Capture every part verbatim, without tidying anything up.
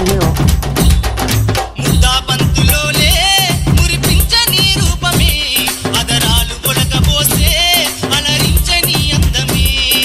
Sunil. ముద్దా పంతులోలే మురిపించని రూపమే అదరాలు ఒలకబోసే అలరించని అందమే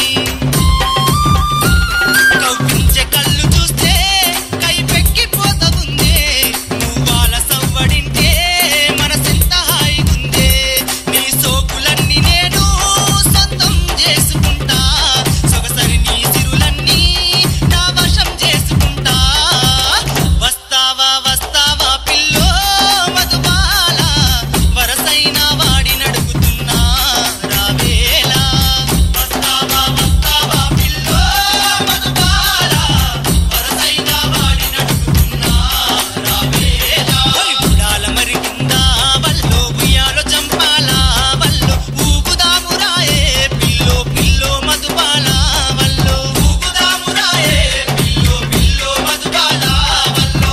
కౌపించే కళ్ళు చూస్తే కైపెక్కిపోత ఉందే నువ్వాల సవ్వడింటే మనసెంత హాయిగుందే నీ సోకులన్నీ నేను సొంతం చేసుకుంటా సొగసరి నీ సిరులన్నీ నా వశం చేసుకుంటా వస్తావా వస్తావా పిల్లో మధుబాల వరసైన వాడి నడుగుతున్నా రావేలా వస్తావా వస్తావా పిల్లో మధుబాల వరసైన వాడి నడుగుతున్నా రావేలా గుడాల మరిగిందా వల్లో ఉయ్యాలో చంపాల వల్లో ఊగుదామురాయే పిల్లో పిల్లో మధుబాల వల్లో ఊగుదామురాయే పిల్లో పిల్లో మధుబాల వల్లో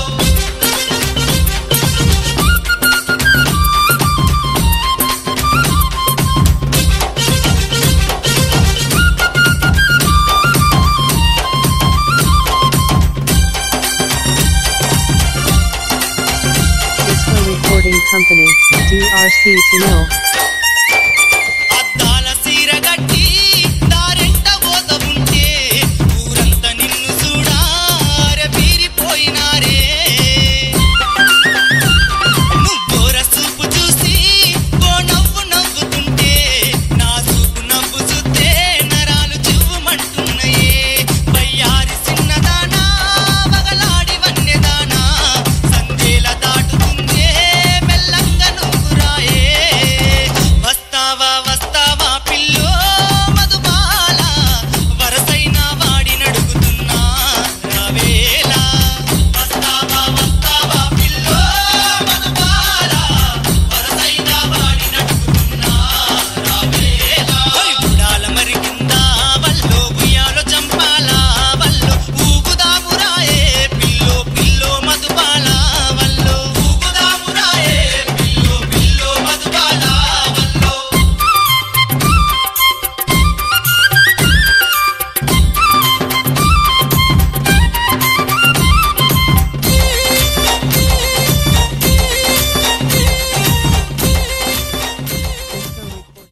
Disco Recording Company, D R C Sunil.